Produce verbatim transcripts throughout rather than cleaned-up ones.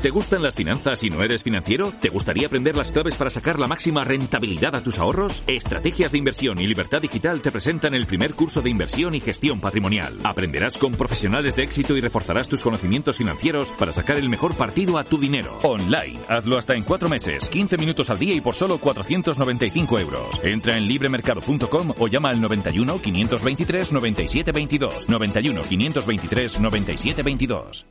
¿Te gustan las finanzas y no eres financiero? ¿Te gustaría aprender las claves para sacar la máxima rentabilidad a tus ahorros? Estrategias de Inversión y Libertad Digital te presentan el primer curso de inversión y gestión patrimonial. Aprenderás con profesionales de éxito y reforzarás tus conocimientos financieros para sacar el mejor partido a tu dinero. Online. Hazlo hasta en cuatro meses, quince minutos al día y por solo cuatrocientos noventa y cinco euros. Entra en libremercado punto com o llama al noventa y uno, quinientos veintitrés, noventa y siete veintidós. noventa y uno, quinientos veintitrés, noventa y siete veintidós.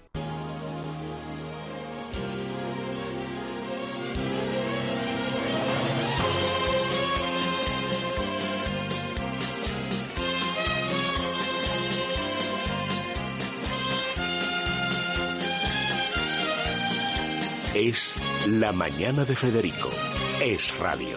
Es La Mañana de Federico. Es radio.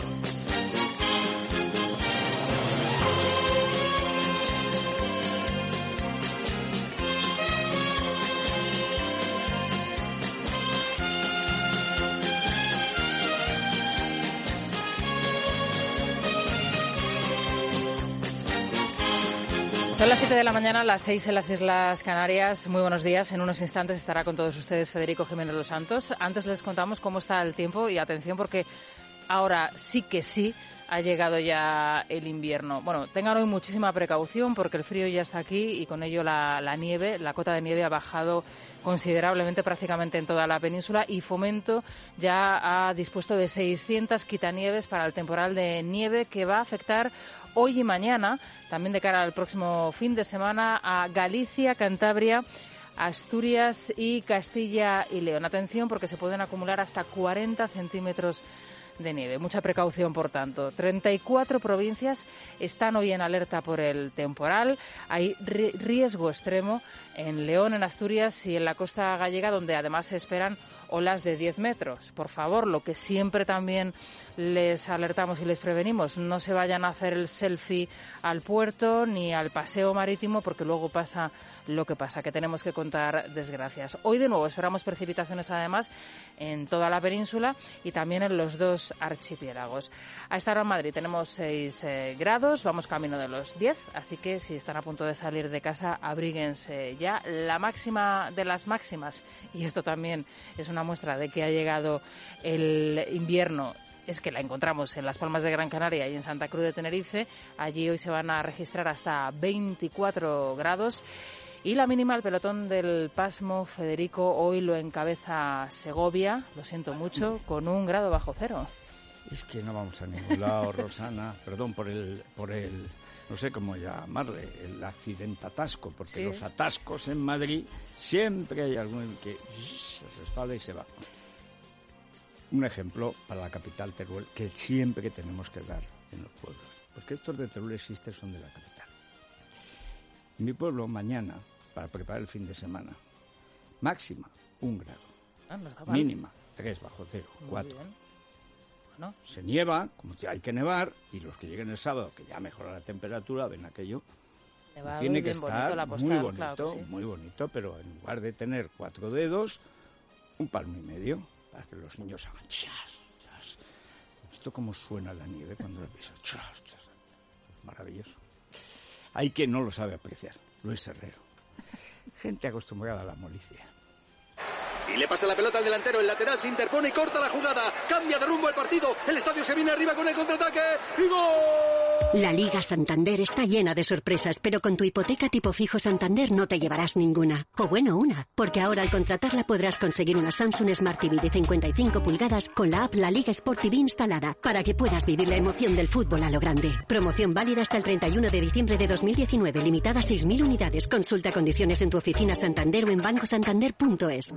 Son las siete de la mañana, las seis en las Islas Canarias. Muy buenos días. En unos instantes estará con todos ustedes Federico Jiménez Los Santos. Antes les contamos cómo está el tiempo y atención porque ahora sí que sí ha llegado ya el invierno. Bueno, tengan hoy muchísima precaución porque el frío ya está aquí y con ello la, la nieve, la cota de nieve ha bajado considerablemente prácticamente en toda la península y Fomento ya ha dispuesto de seiscientas quitanieves para el temporal de nieve que va a afectar hoy y mañana, también de cara al próximo fin de semana, a Galicia, Cantabria, Asturias y Castilla y León. Atención porque se pueden acumular hasta cuarenta centímetros de nieve. Mucha precaución, por tanto. treinta y cuatro provincias están hoy en alerta por el temporal. Hay riesgo extremo en León, en Asturias y en la costa gallega, donde además se esperan olas de diez metros. Por favor, lo que siempre también les alertamos y les prevenimos, no se vayan a hacer el selfie al puerto ni al paseo marítimo porque luego pasa lo que pasa, que tenemos que contar desgracias. Hoy de nuevo esperamos precipitaciones además en toda la península y también en los dos archipiélagos. A esta hora en Madrid tenemos seis eh, grados, vamos camino de los diez, así que si están a punto de salir de casa, abríguense ya. La máxima de las máximas, y esto también es una muestra de que ha llegado el invierno, es que la encontramos en Las Palmas de Gran Canaria y en Santa Cruz de Tenerife. Allí hoy se van a registrar hasta veinticuatro grados. Y la mínima, el pelotón del pasmo, Federico, hoy lo encabeza Segovia, lo siento mucho, con un grado bajo cero. Es que no vamos a ningún lado, Rosana, perdón por el, por el, no sé cómo llamarle, el accidentatasco, porque sí. Los atascos en Madrid siempre hay alguien que se respalda y se va. Un ejemplo para la capital, Teruel, que siempre tenemos que dar en los pueblos, porque estos de Teruel existen, son de la capital. En mi pueblo, mañana, para preparar el fin de semana, máxima, un grado. Ah, no está mal. Mínima, tres bajo cero, Muy cuatro. bien. Bueno. Se nieva, como hay que nevar, y los que lleguen el sábado, que ya mejora la temperatura, ven aquello. Nevado tiene y que bien estar bonito la postal, muy bonito, claro que sí. muy bonito, pero en lugar de tener cuatro dedos, un palmo y medio, para que los niños hagan chas, chas. Esto como suena la nieve cuando la pisas, chas, chas. Es maravilloso. Hay quien no lo sabe apreciar, Luis Herrero. Gente acostumbrada a la molicie. Y le pasa la pelota al delantero, el lateral se interpone y corta la jugada. Cambia de rumbo el partido, el estadio se viene arriba con el contraataque y ¡gol! La Liga Santander está llena de sorpresas, pero con tu hipoteca tipo fijo Santander no te llevarás ninguna. O bueno, una, porque ahora al contratarla podrás conseguir una Samsung Smart T V de cincuenta y cinco pulgadas con la app La Liga Sport T V instalada, para que puedas vivir la emoción del fútbol a lo grande. Promoción válida hasta el treinta y uno de diciembre de dos mil diecinueve, limitada a seis mil unidades. Consulta condiciones en tu oficina Santander o en banco santander punto es.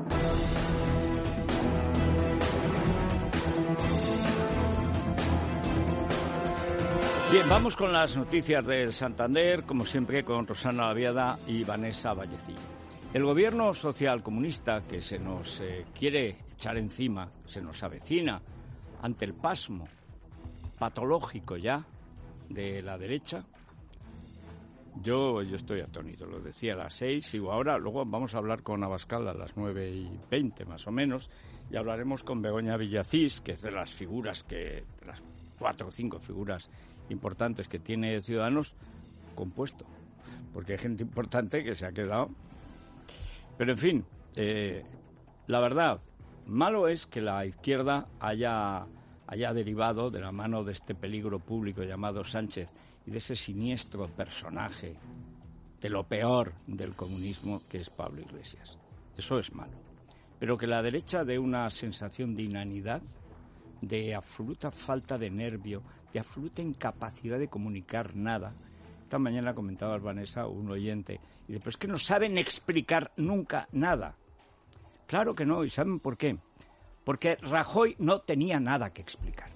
Bien, vamos con las noticias del Santander, como siempre con Rosana Laviada y Vanessa Vallecillo. El gobierno social comunista que se nos eh, quiere echar encima, se nos avecina ante el pasmo patológico ya de la derecha. Yo, yo estoy atónito, lo decía a las seis, sigo ahora, luego vamos a hablar con Abascal a las nueve y veinte más o menos, y hablaremos con Begoña Villacís, que es de las figuras que, de las cuatro o cinco figuras importantes que tiene Ciudadanos compuesto, porque hay gente importante que se ha quedado. Pero en fin, eh, la verdad, malo es que la izquierda haya, haya derivado de la mano de este peligro público llamado Sánchez y de ese siniestro personaje, de lo peor del comunismo, que es Pablo Iglesias. Eso es malo. Pero que la derecha dé una sensación de inanidad, de absoluta falta de nervio, de absoluta incapacidad de comunicar nada. Esta mañana comentaba Vanessa, un oyente, y dice, pero es que no saben explicar nunca nada. Claro que no, ¿y saben por qué? Porque Rajoy no tenía nada que explicar.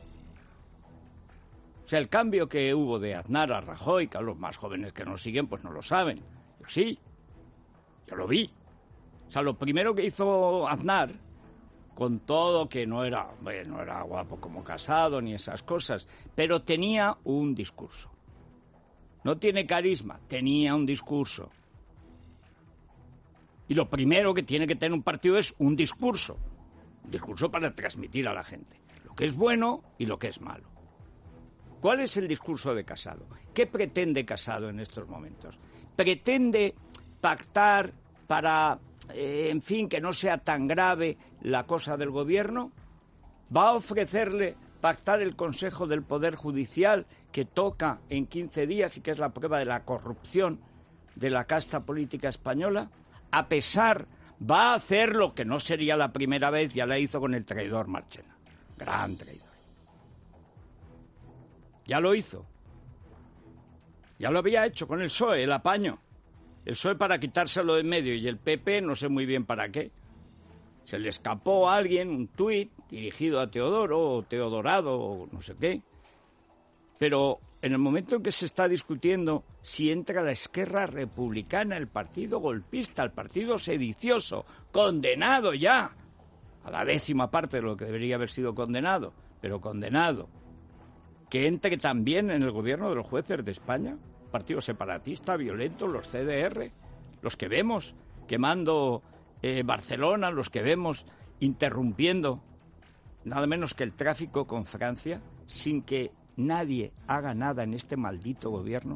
O sea, el cambio que hubo de Aznar a Rajoy, que a los más jóvenes que nos siguen, pues no lo saben. Yo sí, yo lo vi. O sea, lo primero que hizo Aznar, con todo que no era, bueno, no era guapo como Casado ni esas cosas, pero tenía un discurso. No tiene carisma, tenía un discurso. Y lo primero que tiene que tener un partido es un discurso. Un discurso para transmitir a la gente lo que es bueno y lo que es malo. ¿Cuál es el discurso de Casado? ¿Qué pretende Casado en estos momentos? ¿Pretende pactar para, eh, en fin, que no sea tan grave la cosa del gobierno? ¿Va a ofrecerle pactar el Consejo del Poder Judicial que toca en quince días y que es la prueba de la corrupción de la casta política española? A pesar, va a hacer lo que no sería la primera vez, ya la hizo con el traidor Marchena. Gran traidor. Ya lo hizo. Ya lo había hecho con el P S O E, el apaño. El P S O E para quitárselo de en medio y el P P no sé muy bien para qué. Se le escapó a alguien un tuit dirigido a Teodoro o Teodorado o no sé qué. Pero en el momento en que se está discutiendo si entra la Esquerra Republicana, el partido golpista, el partido sedicioso, condenado ya a la décima parte de lo que debería haber sido condenado, pero condenado, que entre también en el gobierno de los jueces de España, partido separatista, violento, los C D R, los que vemos quemando eh, Barcelona, los que vemos interrumpiendo nada menos que el tráfico con Francia, sin que nadie haga nada en este maldito gobierno.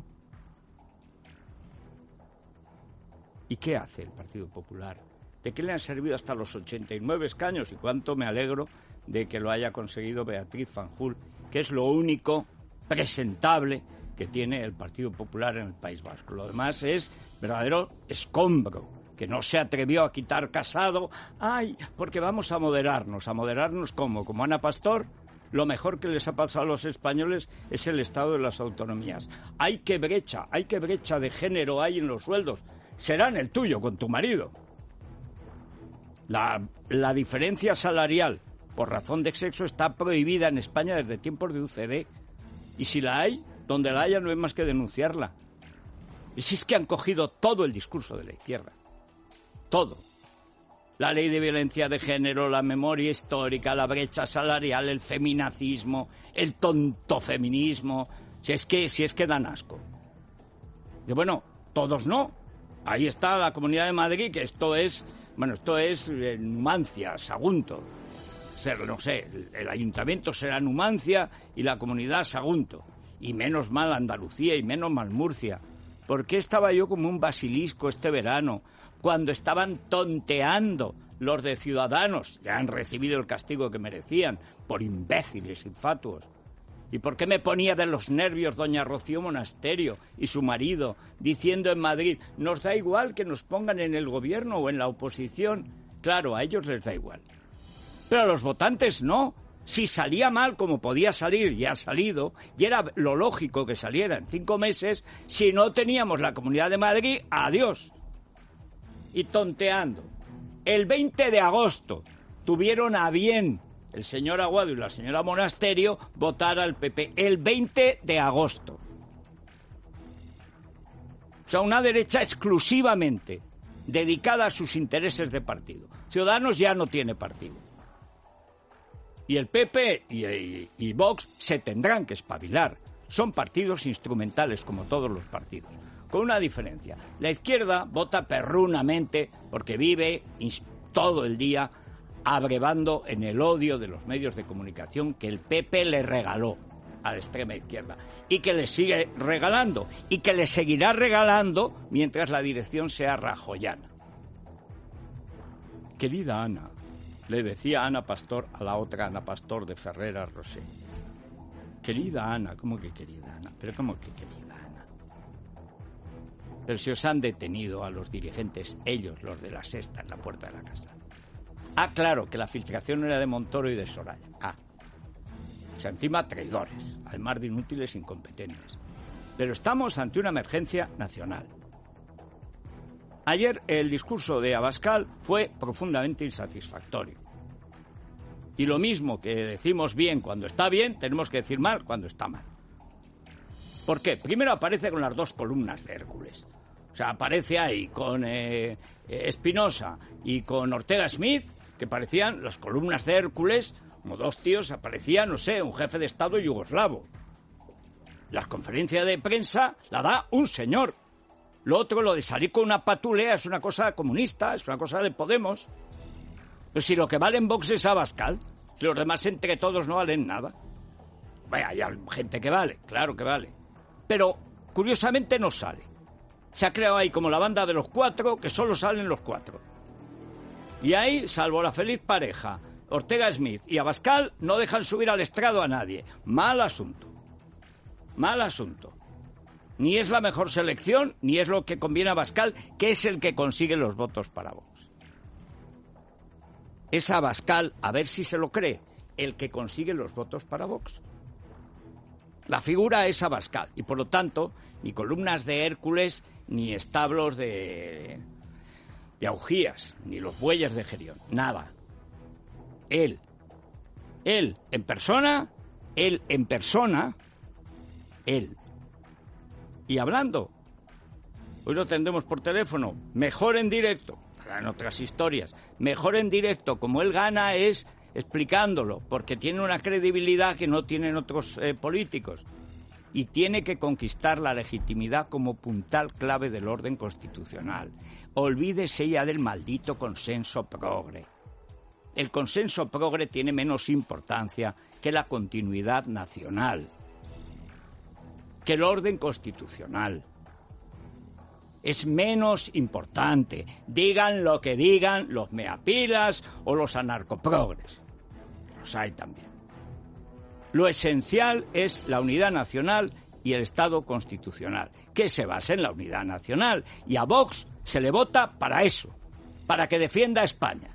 ¿Y qué hace el Partido Popular? ¿De qué le han servido hasta los ochenta y nueve escaños? Y cuánto me alegro de que lo haya conseguido Beatriz Fanjul, que es lo único presentable que tiene el Partido Popular en el País Vasco. Lo demás es verdadero escombro, que no se atrevió a quitar Casado. ¡Ay! Porque vamos a moderarnos. ¿A moderarnos cómo? ¿Como Ana Pastor? Lo mejor que les ha pasado a los españoles es el estado de las autonomías. Hay que brecha, hay que brecha de género hay en los sueldos. Será en el tuyo, con tu marido. La, la diferencia salarial por razón de sexo está prohibida en España desde tiempos de U C D. Y si la hay, donde la haya no hay más que denunciarla. Y si es que han cogido todo el discurso de la izquierda. Todo. La ley de violencia de género, la memoria histórica, la brecha salarial, el feminacismo, el tonto feminismo. Si es que, si es que dan asco. Y bueno, todos no. Ahí está la Comunidad de Madrid, que esto es, bueno, esto es eh, Numancia, Sagunto. Ser, no sé, el, el ayuntamiento será Numancia y la comunidad Sagunto. Y menos mal Andalucía y menos mal Murcia. ¿Por qué estaba yo como un basilisco este verano cuando estaban tonteando los de Ciudadanos? Ya han recibido el castigo que merecían por imbéciles infatuos. ¿Y por qué me ponía de los nervios doña Rocío Monasterio y su marido diciendo en Madrid, nos da igual que nos pongan en el gobierno o en la oposición? Claro, a ellos les da igual. Pero a los votantes no. Si salía mal, como podía salir, y ha salido, y era lo lógico que saliera en cinco meses, si no teníamos la Comunidad de Madrid, adiós. Y tonteando. El veinte de agosto tuvieron a bien el señor Aguado y la señora Monasterio votar al P P. El veinte de agosto. O sea, una derecha exclusivamente dedicada a sus intereses de partido. Ciudadanos ya no tiene partido. Y el P P y, y, y Vox se tendrán que espabilar. Son partidos instrumentales, como todos los partidos. Con una diferencia. La izquierda vota perrunamente porque vive todo el día abrevando en el odio de los medios de comunicación que el P P le regaló a la extrema izquierda. Y que le sigue regalando. Y que le seguirá regalando mientras la dirección sea rajoyana. Querida Ana, le decía Ana Pastor a la otra Ana Pastor de Ferreras Rosé. Querida Ana, ¿cómo que querida Ana? Pero ¿cómo que querida Ana? Pero si os han detenido a los dirigentes, ellos, los de la Sexta, en la puerta de la casa. Ah, claro, que la filtración era de Montoro y de Soraya. Ah, o sea, encima traidores, además de inútiles e incompetentes. Pero estamos ante una emergencia nacional. Ayer el discurso de Abascal fue profundamente insatisfactorio. Y lo mismo que decimos bien cuando está bien, tenemos que decir mal cuando está mal. ¿Por qué? Primero aparece con las dos columnas de Hércules. O sea, aparece ahí con eh, Espinosa y con Ortega Smith, que parecían las columnas de Hércules, como dos tíos, aparecía, no sé, un jefe de Estado yugoslavo. La conferencia de prensa la da un señor. Lo otro, lo de salir con una patulea, es una cosa comunista, es una cosa de Podemos. Pero si lo que vale en Vox es Abascal, si los demás entre todos no valen nada. Vaya, hay gente que vale, claro que vale. Pero, curiosamente, no sale. Se ha creado ahí como la banda de los cuatro, que solo salen los cuatro. Y ahí, salvo la feliz pareja, Ortega Smith y Abascal, no dejan subir al estrado a nadie. Mal asunto. Mal asunto. Ni es la mejor selección, ni es lo que conviene a Abascal, que es el que consigue los votos para Vox. Es Abascal, a ver si se lo cree, el que consigue los votos para Vox. La figura es Abascal, y por lo tanto, ni columnas de Hércules, ni establos de, de augías, ni los bueyes de Gerión, nada. Él, él en persona, él en persona, él. Y hablando, hoy lo tendremos por teléfono, mejor en directo, en otras historias, mejor en directo, como él gana es explicándolo, porque tiene una credibilidad que no tienen otros eh, políticos, y tiene que conquistar la legitimidad como puntal clave del orden constitucional. Olvídese ya del maldito consenso progre. El consenso progre tiene menos importancia que la continuidad nacional, que el orden constitucional. Es menos importante. Digan lo que digan los meapilas o los anarcoprogres. Los hay también. Lo esencial es la unidad nacional y el Estado constitucional, que se basa en la unidad nacional. Y a Vox se le vota para eso, para que defienda a España.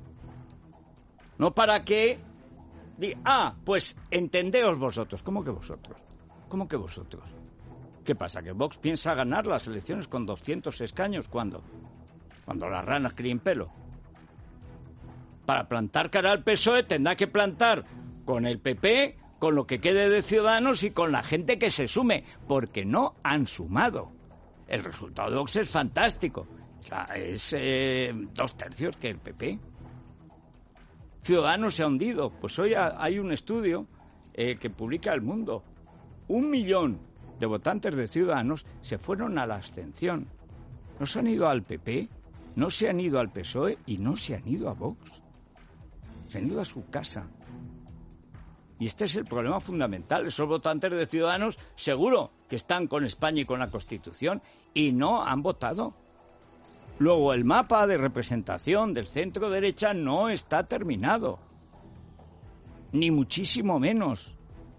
No para que diga, ah, pues entendeos vosotros. ¿Cómo que vosotros? ¿Cómo que vosotros? ¿Qué pasa? ¿Que Vox piensa ganar las elecciones con doscientos escaños? ¿Cuándo? Cuando las ranas críen pelo. Para plantar cara al P S O E tendrá que plantar con el P P, con lo que quede de Ciudadanos y con la gente que se sume, porque no han sumado. El resultado de Vox es fantástico. O sea, es eh, dos tercios que el P P. Ciudadanos se ha hundido. Pues hoy hay un estudio eh, que publica El Mundo. Un millón de votantes de Ciudadanos se fueron a la abstención. No se han ido al P P, no se han ido al P S O E y no se han ido a Vox. Se han ido a su casa. Y este es el problema fundamental. Esos votantes de Ciudadanos seguro que están con España y con la Constitución y no han votado. Luego, el mapa de representación del centro-derecha no está terminado. Ni muchísimo menos.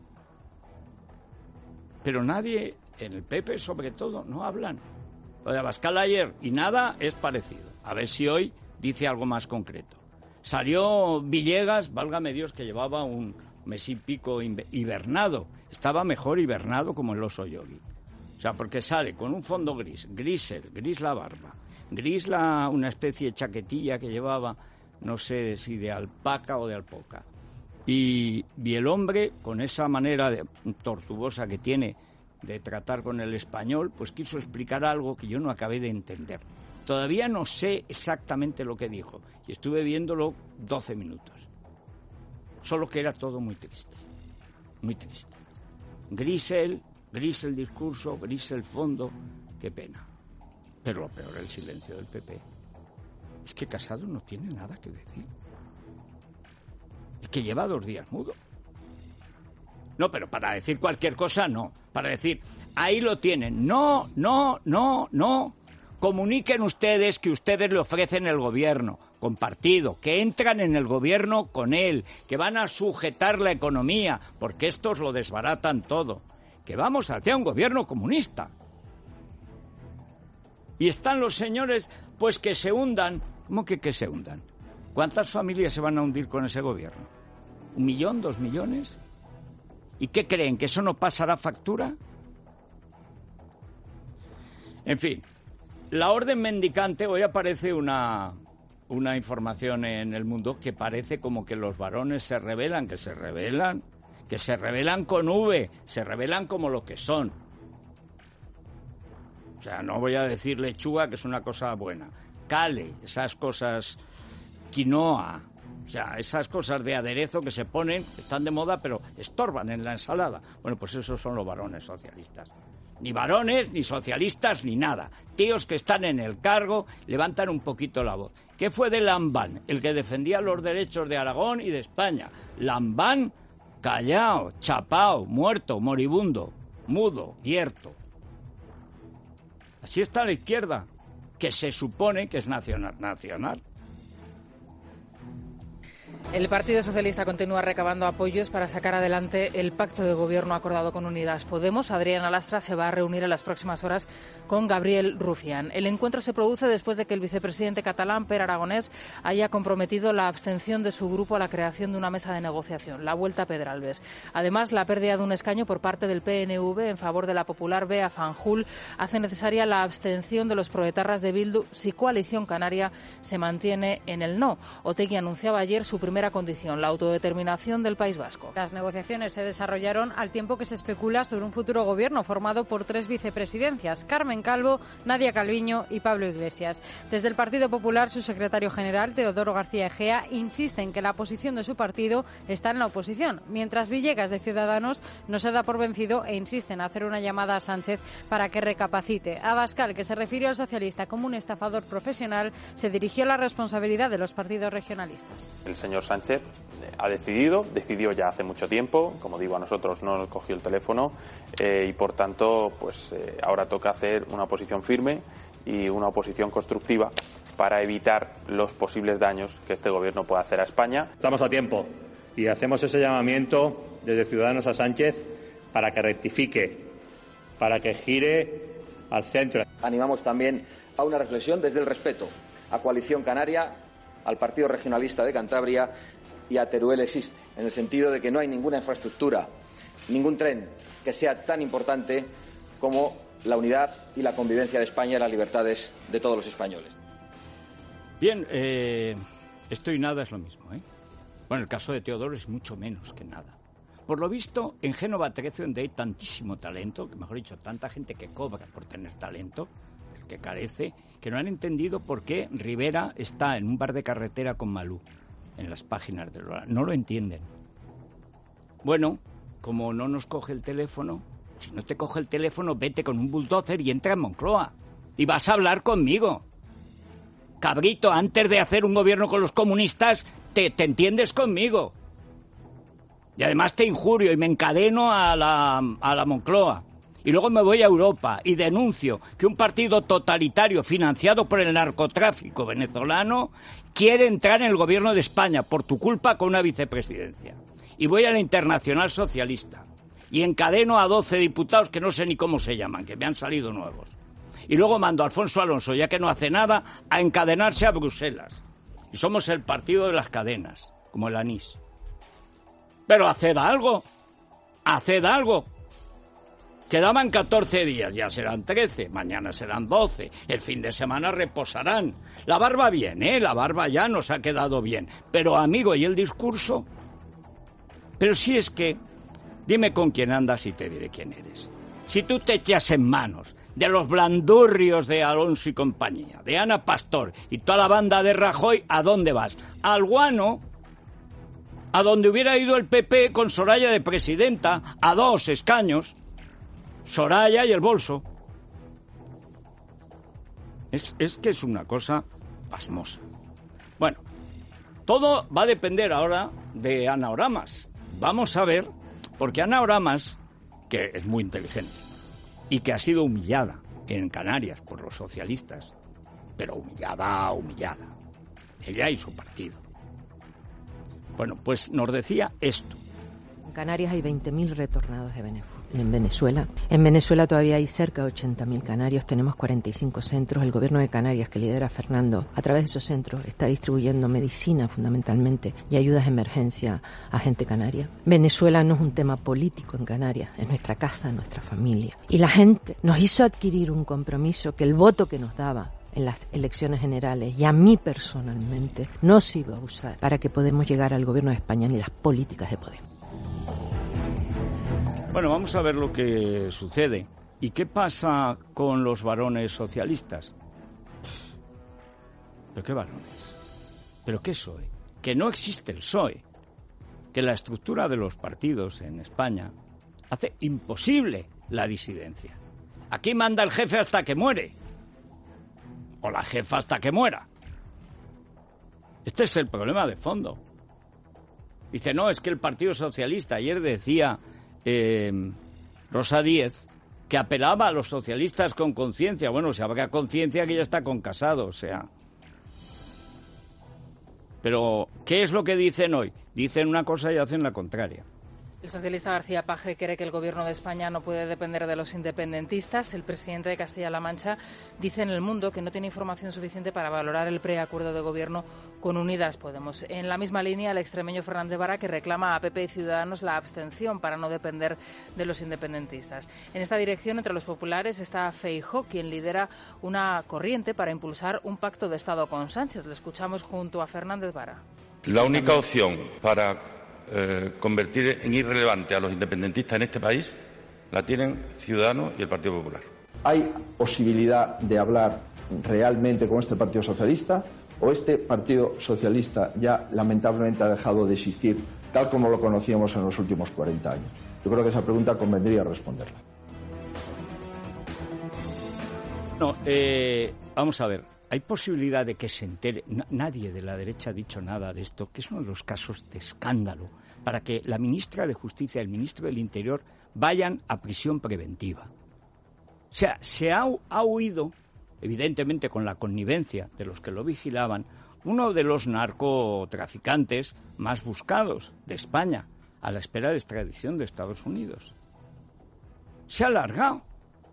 Pero nadie, en el P P sobre todo, no hablan. Lo de Abascal ayer y nada es parecido. A ver si hoy dice algo más concreto. Salió Villegas, válgame Dios, que llevaba un mes y pico hibernado. Estaba mejor hibernado como el oso Yogi. O sea, porque sale con un fondo gris, gris él, gris la barba, gris la, una especie de chaquetilla que llevaba, no sé si de alpaca o de alpoca. Y, y el hombre, con esa manera de, tortuosa que tiene de tratar con el español, pues quiso explicar algo que yo no acabé de entender. Todavía no sé exactamente lo que dijo, y estuve viéndolo doce minutos. Solo que era todo muy triste, muy triste. Gris él, gris el discurso, gris el fondo, qué pena. Pero lo peor, el silencio del P P. Es que Casado no tiene nada que decir. El que lleva dos días mudo. No, pero para decir cualquier cosa, no. Para decir, ahí lo tienen. No, no, no, no. Comuniquen ustedes que ustedes le ofrecen el gobierno. compartido, que entran en el gobierno con él, que van a sujetar la economía, porque estos lo desbaratan todo, que vamos hacia un gobierno comunista. Y están los señores, pues que se hundan. ¿Cómo que que se hundan? ¿Cuántas familias se van a hundir con ese gobierno? ¿Un millón, dos millones? ¿Y qué creen? ¿Que eso no pasará factura? En fin, la orden mendicante, hoy aparece una, una información en El Mundo que parece como que los varones se rebelan, que se rebelan, que se rebelan con V, se rebelan como lo que son. O sea, no voy a decir lechuga, que es una cosa buena. Cale, esas cosas, quinoa, o sea, esas cosas de aderezo que se ponen, están de moda, pero estorban en la ensalada. Bueno, pues esos son los varones socialistas. Ni varones, ni socialistas, ni nada. Tíos que están en el cargo, levantan un poquito la voz. ¿Qué fue de Lambán? El que defendía los derechos de Aragón y de España. Lambán, callao, chapao, muerto, moribundo, mudo, hierto. Así está la izquierda, que se supone que es nacional. nacional. El Partido Socialista continúa recabando apoyos para sacar adelante el pacto de gobierno acordado con Unidas Podemos. Adriana Lastra se va a reunir en las próximas horas con Gabriel Rufián. El encuentro se produce después de que el vicepresidente catalán, Pere Aragonés, haya comprometido la abstención de su grupo a la creación de una mesa de negociación, la Vuelta a Pedralbes. Además, la pérdida de un escaño por parte del P N V en favor de la popular Bea Fanjul hace necesaria la abstención de los proetarras de Bildu si Coalición Canaria se mantiene en el no. Otegi anunciaba ayer su primera condición, la autodeterminación del País Vasco. Las negociaciones se desarrollaron al tiempo que se especula sobre un futuro gobierno formado por tres vicepresidencias, Carmen Calvo, Nadia Calviño y Pablo Iglesias. Desde el Partido Popular, su secretario general, Teodoro García Egea, insiste en que la posición de su partido está en la oposición, mientras Villegas, de Ciudadanos, no se da por vencido e insiste en hacer una llamada a Sánchez para que recapacite. Abascal, que se refirió al socialista como un estafador profesional, se dirigió a la responsabilidad de los partidos regionalistas. El señor Sánchez ha decidido, decidió ya hace mucho tiempo, como digo, a nosotros no nos cogió el teléfono eh, y por tanto pues eh, ahora toca hacer una posición firme y una oposición constructiva para evitar los posibles daños que este gobierno pueda hacer a España. Estamos a tiempo y hacemos ese llamamiento desde Ciudadanos a Sánchez para que rectifique, para que gire al centro. Animamos también a una reflexión desde el respeto a Coalición Canaria, al Partido Regionalista de Cantabria y a Teruel Existe, en el sentido de que no hay ninguna infraestructura, ningún tren que sea tan importante como la unidad y la convivencia de España y las libertades de todos los españoles. Bien, eh, esto y nada es lo mismo, ¿eh? Bueno, el caso de Teodoro es mucho menos que nada. Por lo visto, en Génova trece, donde hay tantísimo talento, que mejor dicho, tanta gente que cobra por tener talento, el que carece, que no han entendido por qué Rivera está en un bar de carretera con Malú, en las páginas del Hora. No lo entienden. Bueno, como no nos coge el teléfono, si no te coge el teléfono, vete con un bulldozer y entra en Moncloa. Y vas a hablar conmigo. Cabrito, antes de hacer un gobierno con los comunistas, te, te entiendes conmigo. Y además te injurio y me encadeno a la, a la Moncloa. Y luego me voy a Europa y denuncio que un partido totalitario financiado por el narcotráfico venezolano quiere entrar en el gobierno de España por tu culpa con una vicepresidencia. Y voy a la Internacional Socialista y encadeno a doce diputados que no sé ni cómo se llaman, que me han salido nuevos. Y luego mando a Alfonso Alonso, ya que no hace nada, a encadenarse a Bruselas. Y somos el partido de las cadenas, como el anís. Pero haced algo, haced algo. Quedaban catorce días, ya serán trece, mañana serán doce, el fin de semana reposarán. La barba bien, ¿eh? La barba ya nos ha quedado bien. Pero, amigo, ¿y el discurso? Pero si es que, dime con quién andas y te diré quién eres. Si tú te echas en manos de los blandurrios de Alonso y compañía, de Ana Pastor y toda la banda de Rajoy, ¿a dónde vas? Al guano, a donde hubiera ido el P P con Soraya de presidenta, a dos escaños. Soraya y el bolso. Es, es que es una cosa pasmosa. Bueno, todo va a depender ahora de Ana Oramas. Vamos a ver, porque Ana Oramas, que es muy inteligente y que ha sido humillada en Canarias por los socialistas, pero humillada, humillada. ella y su partido. Bueno, pues nos decía esto. En Canarias hay veinte mil retornados de en Venezuela. En Venezuela todavía hay cerca de ochenta mil canarios. Tenemos cuarenta y cinco centros. El gobierno de Canarias, que lidera Fernando, a través de esos centros está distribuyendo medicina fundamentalmente y ayudas de emergencia a gente canaria. Venezuela no es un tema político en Canarias, es nuestra casa, nuestra familia. Y la gente nos hizo adquirir un compromiso que el voto que nos daba en las elecciones generales y a mí personalmente no se iba a usar para que podamos llegar al gobierno de España ni las políticas de Podemos. Bueno, vamos a ver lo que sucede. ¿Y qué pasa con los varones socialistas? ¿Pero qué varones? ¿Pero qué P S O E? Que no existe el P S O E. Que la estructura de los partidos en España hace imposible la disidencia. Aquí manda el jefe hasta que muere. O la jefa hasta que muera. Este es el problema de fondo. Dice, no, es que el Partido Socialista, ayer decía eh, Rosa Díez, que apelaba a los socialistas con conciencia. Bueno, si habrá conciencia que ya está con Casado, o sea. Pero, ¿qué es lo que dicen hoy? Dicen una cosa y hacen la contraria. El socialista García Paje cree que el gobierno de España no puede depender de los independentistas. El presidente de Castilla-La Mancha dice en El Mundo que no tiene información suficiente para valorar el preacuerdo de gobierno con Unidas Podemos. En la misma línea, el extremeño Fernández Vara, que reclama a P P y Ciudadanos la abstención para no depender de los independentistas. En esta dirección, entre los populares, está Feijóo, quien lidera una corriente para impulsar un pacto de Estado con Sánchez. Le escuchamos junto a Fernández Vara. La única opción para Eh, convertir en irrelevante a los independentistas en este país la tienen Ciudadanos y el Partido Popular. ¿Hay posibilidad de hablar realmente con este Partido Socialista o este Partido Socialista ya lamentablemente ha dejado de existir tal como lo conocíamos en los últimos cuarenta años? Yo creo que esa pregunta convendría responderla. No, eh, vamos a ver. ¿Hay posibilidad de que se entere? Nadie de la derecha ha dicho nada de esto, que es uno de los casos de escándalo, para que la ministra de Justicia y el ministro del Interior vayan a prisión preventiva. O sea, se ha, ha huido, evidentemente con la connivencia de los que lo vigilaban, uno de los narcotraficantes más buscados de España, a la espera de extradición de Estados Unidos. Se ha alargado.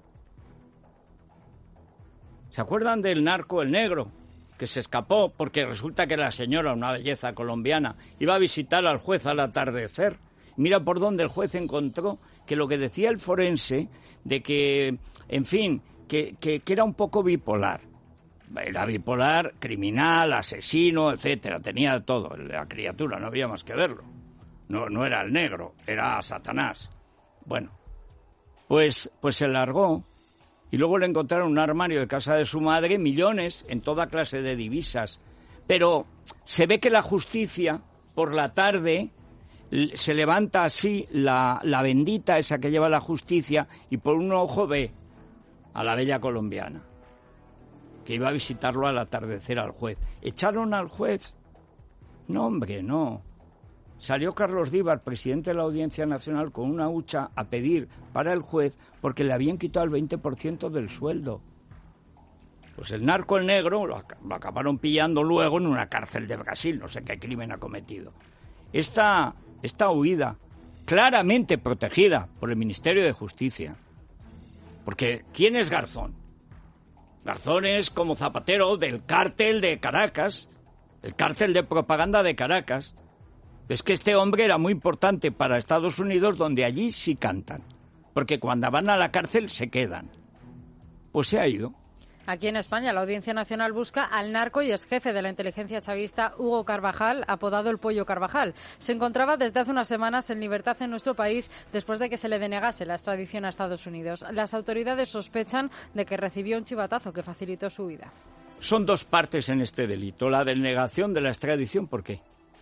¿Se acuerdan del narco, el negro, que se escapó porque resulta que la señora, una belleza colombiana, iba a visitar al juez al atardecer? Mira por dónde el juez encontró que lo que decía el forense, de que, en fin, que, que, que era un poco bipolar. Era bipolar, criminal, asesino, etcétera. Tenía todo, la criatura, no había más que verlo. No, no era el negro, era Satanás. Bueno, pues, pues se largó. Y luego le encontraron un armario de casa de su madre, millones en toda clase de divisas. Pero se ve que la justicia, por la tarde, se levanta así la, la bendita esa que lleva la justicia y por un ojo ve a la bella colombiana, que iba a visitarlo al atardecer al juez. ¿Echaron al juez? No, hombre, no. Salió Carlos Díbar, presidente de la Audiencia Nacional, con una hucha a pedir para el juez porque le habían quitado el veinte por ciento del sueldo. Pues el narco, el negro, lo, lo acabaron pillando luego en una cárcel de Brasil, no sé qué crimen ha cometido. Esta, esta huida, claramente protegida por el Ministerio de Justicia. Porque, ¿quién es Garzón? Garzón es como Zapatero del cártel de Caracas, el cártel de propaganda de Caracas. Es que este hombre era muy importante para Estados Unidos, donde allí sí cantan, porque cuando van a la cárcel se quedan. Pues se ha ido. Aquí en España, la Audiencia Nacional busca al narco y exjefe de la inteligencia chavista Hugo Carvajal, apodado el Pollo Carvajal. Se encontraba desde hace unas semanas en libertad en nuestro país después de que se le denegase la extradición a Estados Unidos. Las autoridades sospechan de que recibió un chivatazo que facilitó su huida. Son dos partes en este delito. La denegación de la extradición, ¿por qué?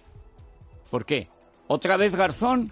¿Por qué? ¿Otra vez Garzón?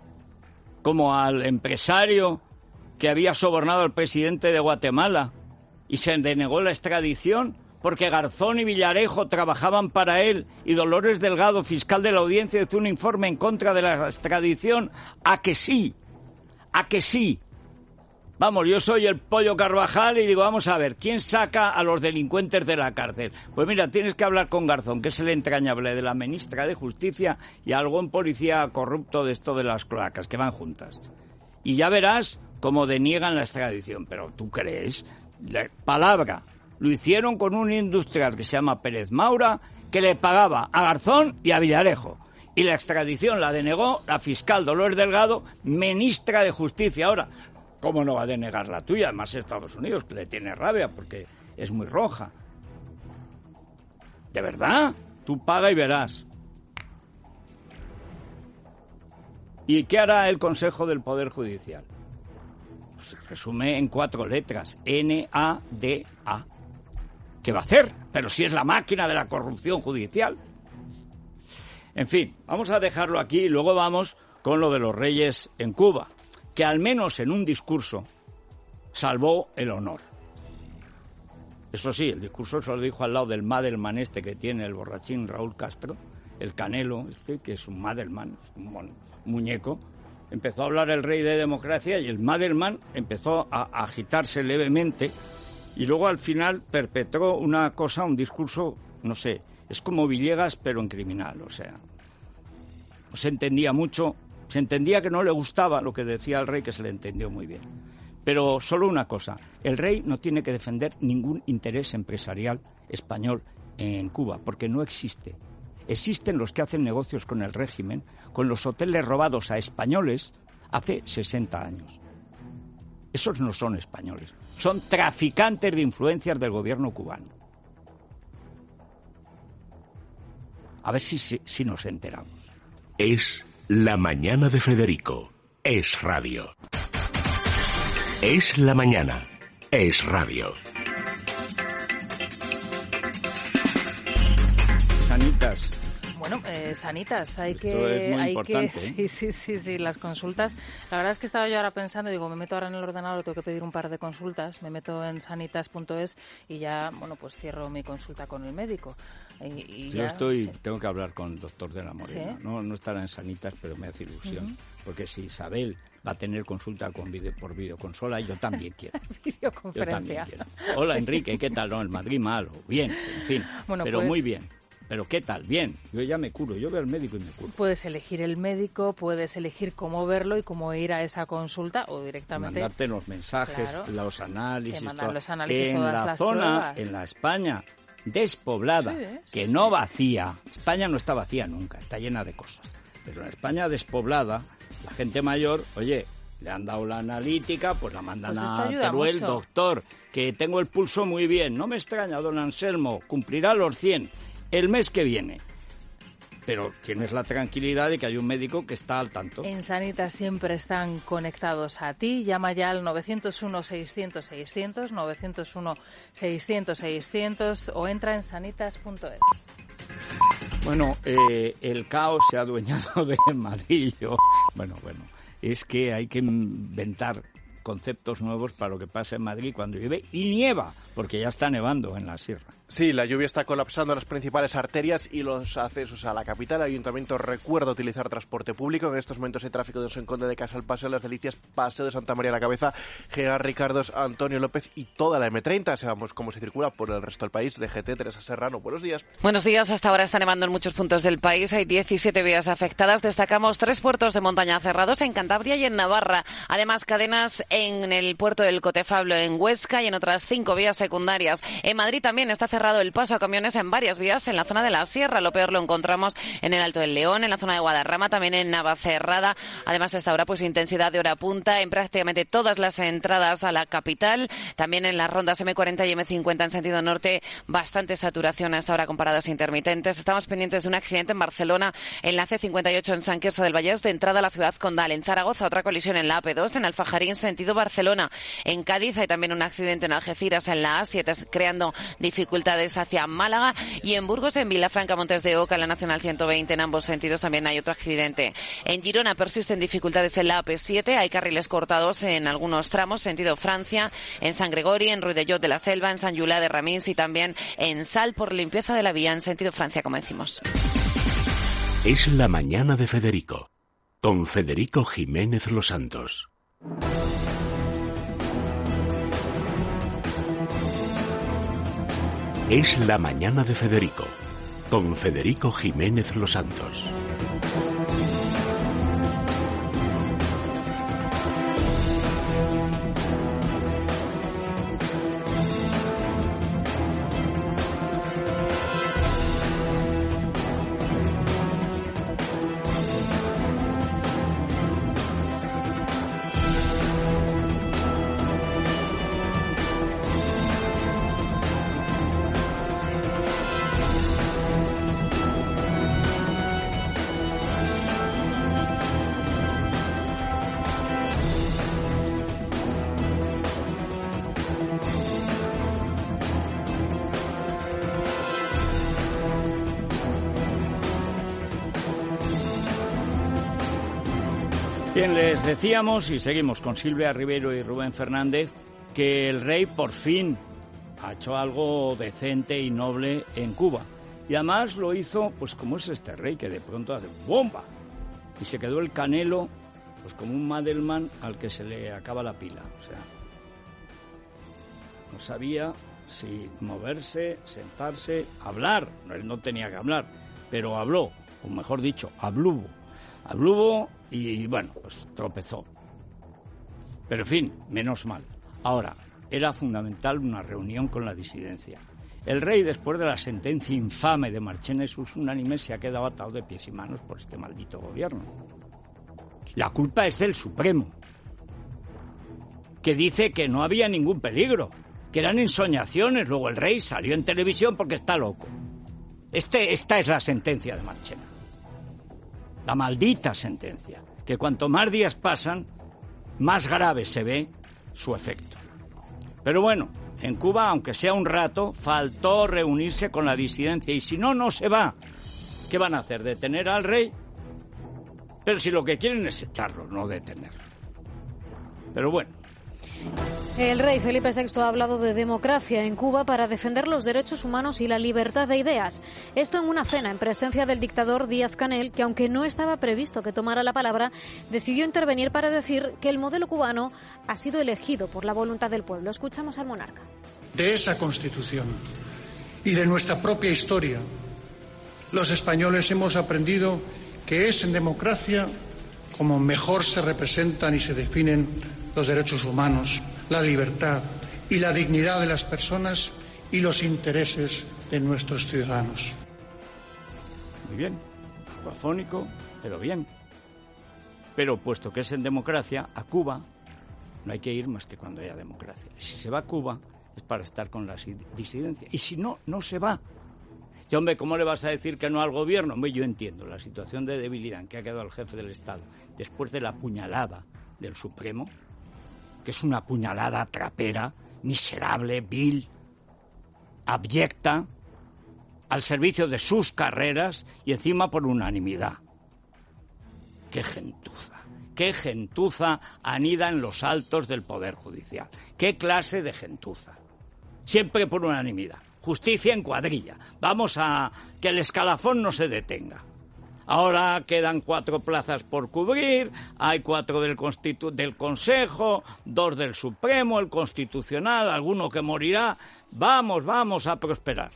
Como al empresario que había sobornado al presidente de Guatemala y se denegó la extradición porque Garzón y Villarejo trabajaban para él y Dolores Delgado, fiscal de la Audiencia, hizo un informe en contra de la extradición. ¿A que sí? ¿A que sí? Vamos, yo soy el Pollo Carvajal y digo, vamos a ver, ¿quién saca a los delincuentes de la cárcel? Pues mira, tienes que hablar con Garzón, que es el entrañable de la ministra de Justicia, y algún policía corrupto de esto de las cloacas, que van juntas. Y ya verás cómo deniegan la extradición. Pero ¿tú crees? La palabra. Lo hicieron con un industrial que se llama Pérez Maura, que le pagaba a Garzón y a Villarejo. Y la extradición la denegó la fiscal Dolores Delgado, ministra de Justicia. Ahora, ¿cómo no va a denegar la tuya? Además Estados Unidos, que le tiene rabia porque es muy roja. ¿De verdad? Tú paga y verás. ¿Y qué hará el Consejo del Poder Judicial? Pues se resume en cuatro letras. N A D A. ¿Qué va a hacer? Pero si es la máquina de la corrupción judicial. En fin, vamos a dejarlo aquí y luego vamos con lo de los reyes en Cuba, que al menos en un discurso salvó el honor. Eso sí, el discurso se lo dijo al lado del Madelman este que tiene el borrachín Raúl Castro, el Canelo este, que es un Madelman, un muñeco. Empezó a hablar el rey de democracia y el Madelman empezó a agitarse levemente y luego al final perpetró una cosa, un discurso, no sé, es como Villegas pero en criminal, o sea, no se entendía mucho. Se entendía que no le gustaba lo que decía el rey, que se le entendió muy bien. Pero solo una cosa, el rey no tiene que defender ningún interés empresarial español en Cuba, porque no existe. Existen los que hacen negocios con el régimen, con los hoteles robados a españoles hace sesenta años. Esos no son españoles, son traficantes de influencias del gobierno cubano. A ver si, si, si nos enteramos. Es La Mañana de Federico. Es radio. Es la mañana. Es radio. Sanitas. Bueno, eh, sanitas, hay que... Esto es muy hay importante, que, ¿eh? Sí, sí, sí, sí, las consultas. La verdad es que estaba yo ahora pensando, digo, me meto ahora en el ordenador, tengo que pedir un par de consultas, me meto en sanitas punto es y ya, bueno, pues cierro mi consulta con el médico. Y, y yo ya, estoy, sí. tengo que hablar con el doctor de la Morena. ¿Sí? No, no estará en Sanitas, pero me hace ilusión. Uh-huh. Porque si Isabel va a tener consulta con video, por videoconsola, yo también quiero. Videoconferencia. Yo también quiero. Hola, Enrique, ¿qué tal? No, el Madrid malo. Bien, en fin, bueno, pero pues... muy bien. ¿Pero qué tal? Bien, yo ya me curo, yo veo al médico y me curo. Puedes elegir el médico, puedes elegir cómo verlo y cómo ir a esa consulta o directamente... Mandarte los mensajes, claro, los análisis, todo. Los análisis que en todas la las zona, pruebas. en la España despoblada, sí, sí, que sí, no sí. vacía, España no está vacía nunca, está llena de cosas, pero en España despoblada, la gente mayor, oye, le han dado la analítica, pues la mandan pues a Teruel, doctor, que tengo el pulso muy bien, no me extraña, don Anselmo, cumplirá los cien el mes que viene. Pero tienes la tranquilidad de que hay un médico que está al tanto. En Sanitas siempre están conectados a ti. Llama ya al nueve cero uno, seiscientos, seiscientos, nueve cero uno, seiscientos, seiscientos o entra en sanitas punto es. Bueno, eh, el caos se ha adueñado de Madrid. Yo, bueno, bueno, es que hay que inventar conceptos nuevos para lo que pasa en Madrid cuando llueve y nieva, porque ya está nevando en la sierra. Sí, la lluvia está colapsando las principales arterias y los accesos a la capital. El Ayuntamiento recuerda utilizar transporte público. En estos momentos hay tráfico de San Conde de Casa al Paseo de las Delicias, Paseo de Santa María la Cabeza, General Ricardos, Antonio López y toda la eme treinta. Sabemos cómo se circula por el resto del país. D G T, Teresa Serrano, buenos días. Buenos días. Hasta ahora está nevando en muchos puntos del país. Hay diecisiete vías afectadas. Destacamos tres puertos de montaña cerrados en Cantabria y en Navarra. Además, cadenas en el puerto del Cotefablo en Huesca y en otras cinco vías secundarias. En Madrid también está cerrado el paso a camiones en varias vías en la zona de la Sierra. Lo peor lo encontramos en el Alto del León, en la zona de Guadarrama, también en Navacerrada. Además, hasta ahora, pues intensidad de hora punta en prácticamente todas las entradas a la capital. También en las rondas eme cuarenta y eme cincuenta en sentido norte, bastante saturación hasta ahora con paradas intermitentes. Estamos pendientes de un accidente en Barcelona, en la ce cincuenta y ocho en Sant Quirze del Vallès, de entrada a la ciudad condal. En Zaragoza, otra colisión en la a pe dos, en Alfajarín, sentido Barcelona. En Cádiz hay también un accidente en Algeciras, en la a siete, creando dificultades hacia Málaga. Y en Burgos, en Vilafranca, Montes de Oca, en la Nacional ciento veinte, en ambos sentidos también hay otro accidente. En Girona persisten dificultades en la a pe siete, hay carriles cortados en algunos tramos, sentido Francia, en San Gregorio, en Ruidellot de la Selva, en Sant Julià de Ramins y también en Sal por limpieza de la vía en sentido Francia, como decimos. Es la mañana de Federico, con Federico Jiménez Los Santos. Es La Mañana de Federico, con Federico Jiménez Los Santos. Bien, les decíamos, y seguimos con Silvia Rivero y Rubén Fernández, que el rey por fin ha hecho algo decente y noble en Cuba. Y además lo hizo, pues como es este rey, que de pronto hace ¡bomba! Y se quedó el Canelo, pues como un Madelman al que se le acaba la pila. O sea, no sabía si moverse, sentarse, hablar. Él no tenía que hablar, pero habló, o mejor dicho, habluvo. Habluvo y, bueno, pues tropezó. Pero, en fin, menos mal. Ahora, era fundamental una reunión con la disidencia. El rey, después de la sentencia infame de Marchena y sus unánimes, se ha quedado atado de pies y manos por este maldito gobierno. La culpa es del Supremo, que dice que no había ningún peligro, que eran ensoñaciones. Luego el rey salió en televisión porque está loco. Este, esta es la sentencia de Marchena. La maldita sentencia, que cuanto más días pasan, más grave se ve su efecto. Pero bueno, en Cuba, aunque sea un rato, faltó reunirse con la disidencia. Y si no, no se va. ¿Qué van a hacer? ¿Detener al rey? Pero si lo que quieren es echarlo, no detenerlo. Pero bueno. El rey Felipe sexto ha hablado de democracia en Cuba para defender los derechos humanos y la libertad de ideas. Esto en una cena en presencia del dictador Díaz-Canel, que aunque no estaba previsto que tomara la palabra, decidió intervenir para decir que el modelo cubano ha sido elegido por la voluntad del pueblo. Escuchamos al monarca. De esa Constitución y de nuestra propia historia, los españoles hemos aprendido que es en democracia como mejor se representan y se definen los derechos humanos, la libertad y la dignidad de las personas y los intereses de nuestros ciudadanos. Muy bien, afónico, pero bien. Pero puesto que es en democracia, a Cuba no hay que ir más que cuando haya democracia. Y si se va a Cuba es para estar con la disidencia. Y si no, no se va. Y hombre, ¿cómo le vas a decir que no al gobierno? Hombre, yo entiendo la situación de debilidad en que ha quedado el jefe del Estado después de la puñalada del Supremo, que es una puñalada trapera, miserable, vil, abyecta, al servicio de sus carreras y encima por unanimidad. ¡Qué gentuza! ¡Qué gentuza anida en los altos del Poder Judicial! ¡Qué clase de gentuza! Siempre por unanimidad. Justicia en cuadrilla. Vamos a que el escalafón no se detenga. Ahora quedan cuatro plazas por cubrir, hay cuatro del, Constitu- del Consejo, dos del Supremo, el Constitucional, alguno que morirá. Vamos, vamos a prosperar.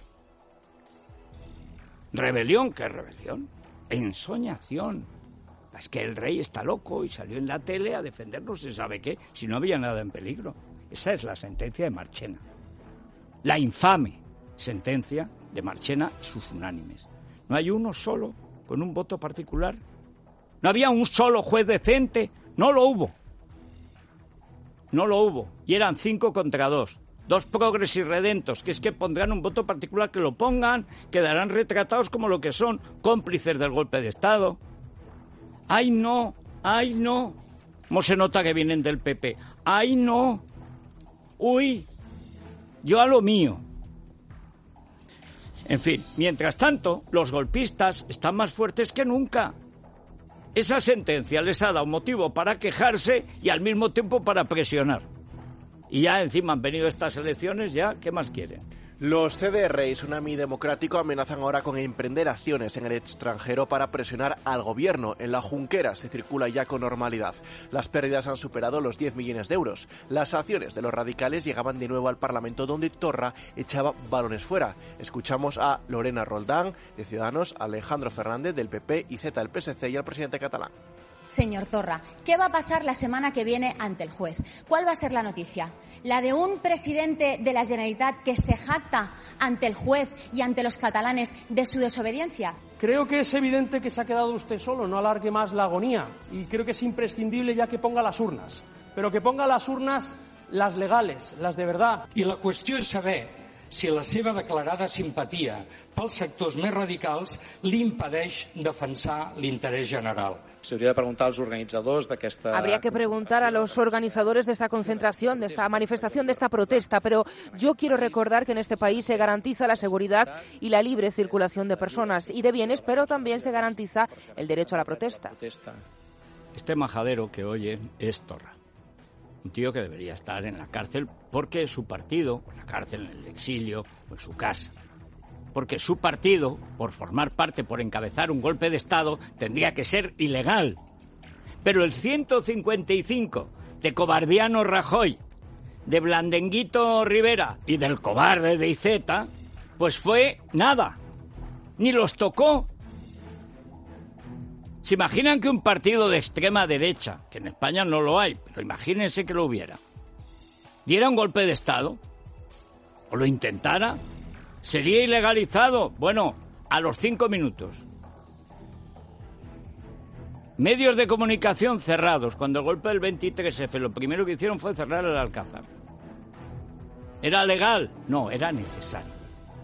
¿Rebelión? ¿Qué rebelión? Ensoñación. Es que el rey está loco y salió en la tele a defender no se sabe qué, si no había nada en peligro. Esa es la sentencia de Marchena. La infame sentencia de Marchena y sus unánimes. No hay uno solo con un voto particular. No había un solo juez decente. No lo hubo. No lo hubo. Y eran cinco contra dos. Dos progres y redentos, que es que pondrán un voto particular, que lo pongan, quedarán retratados como lo que son, cómplices del golpe de Estado. ¡Ay, no! ¡Ay, no! ¿Cómo se nota que vienen del P P? ¡Ay, no! ¡Uy! Yo a lo mío. En fin, mientras tanto, los golpistas están más fuertes que nunca. Esa sentencia les ha dado motivo para quejarse y al mismo tiempo para presionar. Y ya encima han venido estas elecciones, ya, ¿qué más quieren? Los C D R y Tsunami Democrático amenazan ahora con emprender acciones en el extranjero para presionar al gobierno. En la Junquera se circula ya con normalidad. Las pérdidas han superado los diez millones de euros. Las acciones de los radicales llegaban de nuevo al Parlamento, donde Torra echaba balones fuera. Escuchamos a Lorena Roldán, de Ciudadanos, a Alejandro Fernández, del P P, y Zeta, del P S C, y al presidente catalán. Señor Torra, ¿qué va a pasar la semana que viene ante el juez? ¿Cuál va a ser la noticia? ¿La de un presidente de la Generalitat que se jacta ante el juez y ante los catalanes de su desobediencia? Creo que es evidente que se ha quedado usted solo, no alargue más la agonía. Y creo que es imprescindible ya que ponga las urnes. Pero que ponga las urnes, las legales, las de verdad. I la qüestió és saber si la seva declarada simpatia pels sectors més radicals li impedeix defensar l'interès general. Se hauria de preguntar als organitzadors d'aquesta... Habría que preguntar a los organizadores de esta concentración, de esta manifestación, de esta protesta, pero yo quiero recordar que en este país se garantiza la seguridad y la libre circulación de personas y de bienes, pero también se garantiza el derecho a la protesta. Este majadero que oyen es Torra, un tío que debería estar en la cárcel porque su partido, en la cárcel, en el exilio o en su casa. Porque su partido, por formar parte, por encabezar un golpe de Estado, tendría que ser ilegal. Pero el ciento cincuenta y cinco de cobardiano Rajoy, de blandenguito Rivera y del cobarde de Iceta, pues fue nada. Ni los tocó. ¿Se imaginan que un partido de extrema derecha, que en España no lo hay, pero imagínense que lo hubiera, diera un golpe de Estado o lo intentara? ¿Sería ilegalizado? Bueno, a los cinco minutos. Medios de comunicación cerrados. Cuando el golpe del veintitrés efe, lo primero que hicieron fue cerrar el Alcázar. ¿Era legal? No, era necesario.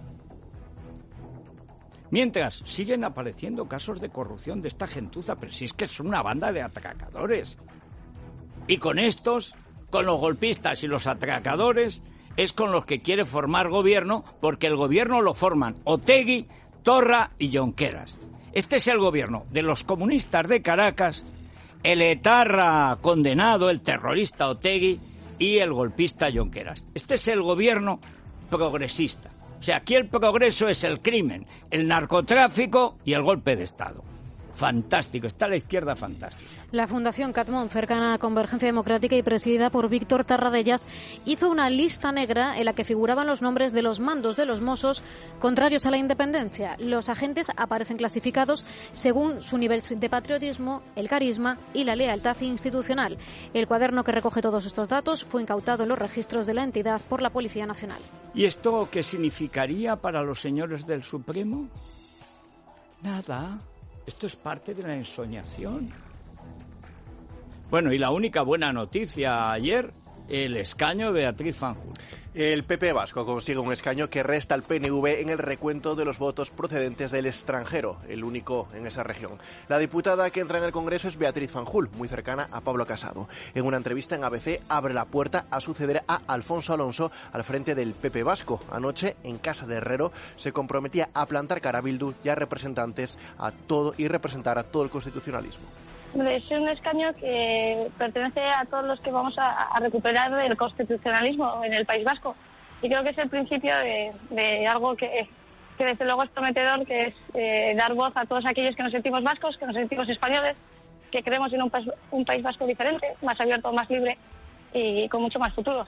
Mientras, siguen apareciendo casos de corrupción de esta gentuza, pero si es que es una banda de atracadores. Y con estos, con los golpistas y los atracadores, es con los que quiere formar gobierno, porque el gobierno lo forman Otegi, Torra y Junqueras. Este es el gobierno de los comunistas de Caracas, el etarra condenado, el terrorista Otegi y el golpista Junqueras. Este es el gobierno progresista. O sea, aquí el progreso es el crimen, el narcotráfico y el golpe de Estado. Fantástico, está la izquierda fantástica. La Fundación Catmón, cercana a Convergencia Democrática y presidida por Víctor Tarradellas, hizo una lista negra en la que figuraban los nombres de los mandos de los Mossos contrarios a la independencia. Los agentes aparecen clasificados según su nivel de patriotismo, el carisma y la lealtad institucional. El cuaderno que recoge todos estos datos fue incautado en los registros de la entidad por la Policía Nacional. ¿Y esto qué significaría para los señores del Supremo? Nada. Esto es parte de la ensoñación. Bueno, y la única buena noticia ayer, el escaño de Beatriz Fanjul. El P P vasco consigue un escaño que resta al P N V en el recuento de los votos procedentes del extranjero, el único en esa región. La diputada que entra en el Congreso es Beatriz Fanjul, muy cercana a Pablo Casado. En una entrevista en A B C abre la puerta a suceder a Alfonso Alonso al frente del P P vasco. Anoche, en casa de Herrero, se comprometía a plantar cara a Bildu y a representantes a todo y representar a todo el constitucionalismo. Es un escaño que pertenece a todos los que vamos a, a recuperar el constitucionalismo en el País Vasco. Y creo que es el principio de, de algo que, que desde luego es prometedor, que es eh, dar voz a todos aquellos que nos sentimos vascos, que nos sentimos españoles, que creemos en un, un País Vasco diferente, más abierto, más libre y con mucho más futuro.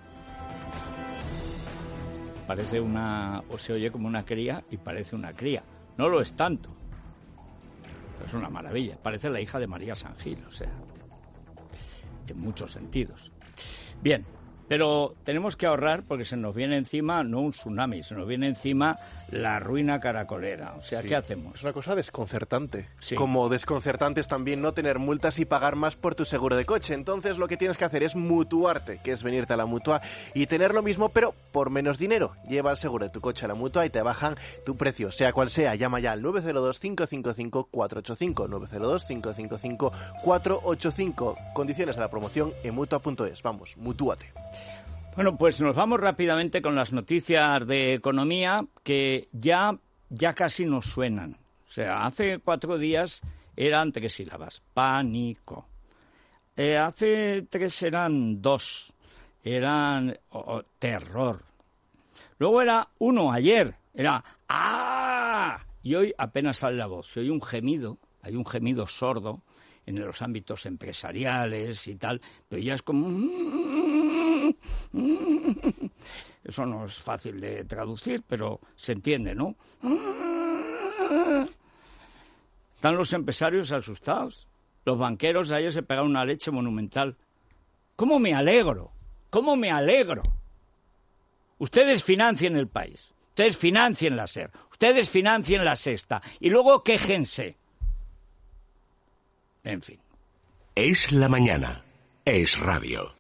Parece una, o se oye como una cría y parece una cría. No lo es tanto. Es una maravilla, parece la hija de María San Gil, o sea, en muchos sentidos. Bien, pero tenemos que ahorrar porque se nos viene encima no un tsunami, se nos viene encima la ruina caracolera. O sea, sí. ¿Qué hacemos? Es una cosa desconcertante. Sí. Como desconcertante es también no tener multas y pagar más por tu seguro de coche. Entonces lo que tienes que hacer es mutuarte, que es venirte a la Mutua y tener lo mismo, pero por menos dinero. Lleva el seguro de tu coche a la Mutua y te bajan tu precio, sea cual sea. Llama ya al nueve cero dos, cinco cinco cinco, cuatro ocho cinco, nueve cero dos, cinco cinco cinco, cuatro ocho cinco. Condiciones de la promoción en mutua punto es. Vamos, mutúate. Bueno, pues nos vamos rápidamente con las noticias de economía que ya, ya casi nos suenan. O sea, hace cuatro días eran tres sílabas. Pánico. Eh, hace tres eran dos. Eran oh, oh, terror. Luego era uno ayer, era ¡ah! Y hoy apenas sale la voz. Se oye un gemido, hay un gemido sordo en los ámbitos empresariales y tal, pero ya es como... Eso no es fácil de traducir, pero se entiende, ¿no? Están los empresarios asustados. Los banqueros ayer se pegaron una leche monumental. ¿Cómo me alegro? ¿Cómo me alegro? Ustedes financien el país, ustedes financien la SER, ustedes financien la Sexta y luego quéjense. En fin. Es la mañana. Es radio.